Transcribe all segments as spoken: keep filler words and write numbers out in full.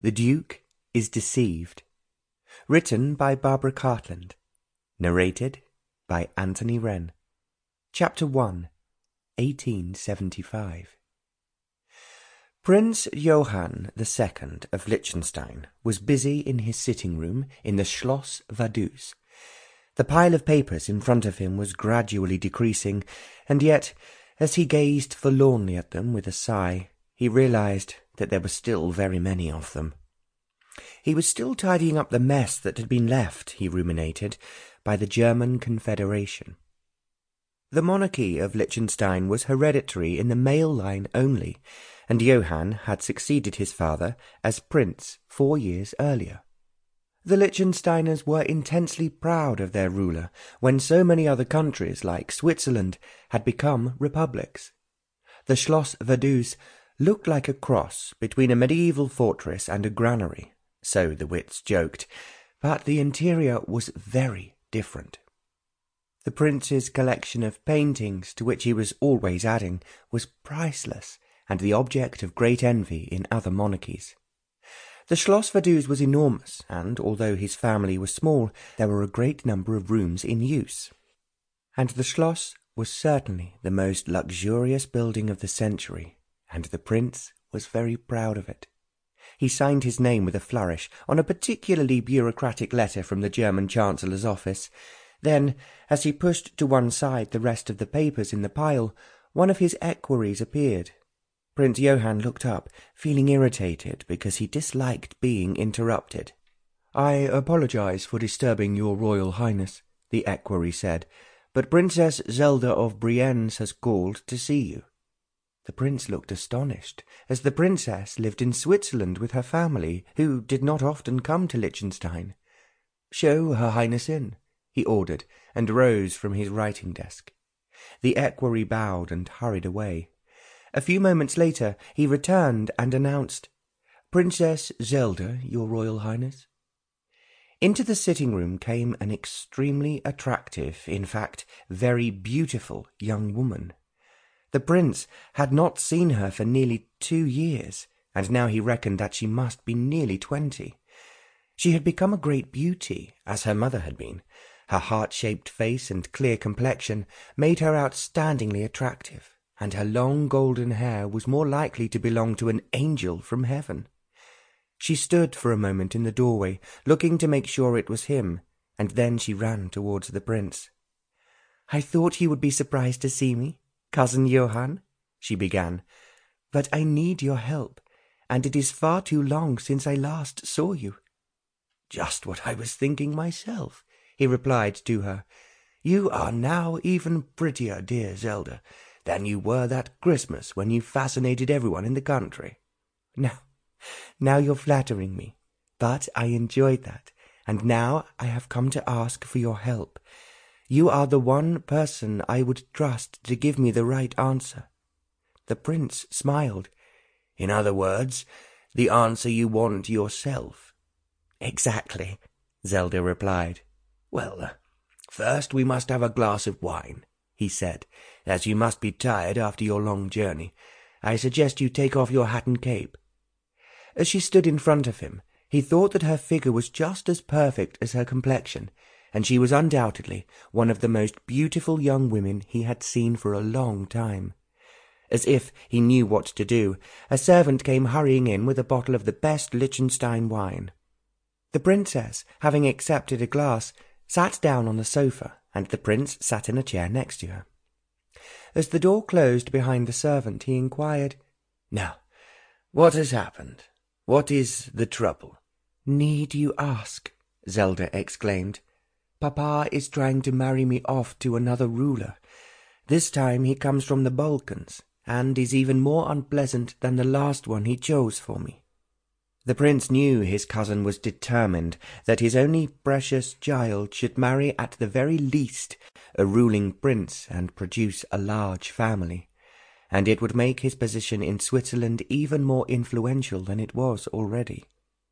The Duke is Deceived. Written by Barbara Cartland. Narrated by Anthony Wren. Chapter one, eighteen seventy-five. Prince Johann the Second of Liechtenstein was busy in his sitting-room in the Schloss Vaduz. The pile of papers in front of him was gradually decreasing, and yet, as he gazed forlornly at them with a sigh, he realized that there were still very many of them. He was still tidying up the mess that had been left, he ruminated, by the German Confederation. The monarchy of Liechtenstein was hereditary in the male line only, and Johann had succeeded his father as prince four years earlier. The Liechtensteiners were intensely proud of their ruler when so many other countries, like Switzerland, had become republics. The Schloss Vaduz looked like a cross between a medieval fortress and a granary, so the wits joked, but the interior was very different. The prince's collection of paintings, to which he was always adding, was priceless and the object of great envy in other monarchies. The Schloss Vaduz was enormous, and although his family was small, there were a great number of rooms in use. And the Schloss was certainly the most luxurious building of the century, and the prince was very proud of it. He signed his name with a flourish on a particularly bureaucratic letter from the German Chancellor's office. Then, as he pushed to one side the rest of the papers in the pile, one of his equerries appeared. Prince Johann looked up, feeling irritated because he disliked being interrupted. "I apologize for disturbing your Royal Highness," the equerry said, "but Princess Zelda of Brienne has called to see you." The prince looked astonished, as the princess lived in Switzerland with her family, who did not often come to Liechtenstein. "Show Her Highness in," he ordered, and rose from his writing desk. The equerry bowed and hurried away. A few moments later he returned and announced, "Princess Zelda, your Royal Highness." Into the sitting-room came an extremely attractive, in fact, very beautiful young woman. The prince had not seen her for nearly two years, and now he reckoned that she must be nearly twenty. She had become a great beauty, as her mother had been. Her heart-shaped face and clear complexion made her outstandingly attractive, and her long golden hair was more likely to belong to an angel from heaven. She stood for a moment in the doorway, looking to make sure it was him, and then she ran towards the prince. "I thought you would be surprised to see me, Cousin Johann," she began, "but I need your help, and it is far too long since I last saw you." "Just what I was thinking myself," he replied to her. "You are now even prettier, dear Zelda, than you were that Christmas when you fascinated everyone in the country." Now, now you're flattering me, but I enjoyed that, and now I have come to ask for your help. You are the one person I would trust to give me the right answer." The prince smiled. "In other words, the answer you want yourself." "Exactly," Zelda replied. "Well, uh, first we must have a glass of wine," he said, "as you must be tired after your long journey. I suggest you take off your hat and cape." As she stood in front of him, he thought that her figure was just as perfect as her complexion, and she was undoubtedly one of the most beautiful young women he had seen for a long time. As if he knew what to do, a servant came hurrying in with a bottle of the best Liechtenstein wine. The princess, having accepted a glass, sat down on the sofa, and the prince sat in a chair next to her. As the door closed behind the servant, he inquired, "Now, what has happened? What is the trouble?" "Need you ask?" Zelda exclaimed. "Papa is trying to marry me off to another ruler. This time he comes from the Balkans, and is even more unpleasant than the last one he chose for me." The prince knew his cousin was determined that his only precious child should marry at the very least a ruling prince and produce a large family, and it would make his position in Switzerland even more influential than it was already.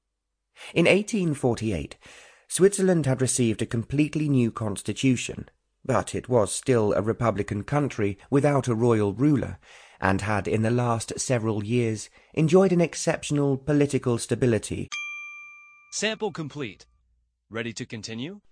In eighteen forty-eight, Switzerland had received a completely new constitution, but it was still a republican country without a royal ruler, and had in the last several years enjoyed an exceptional political stability. Sample complete. Ready to continue?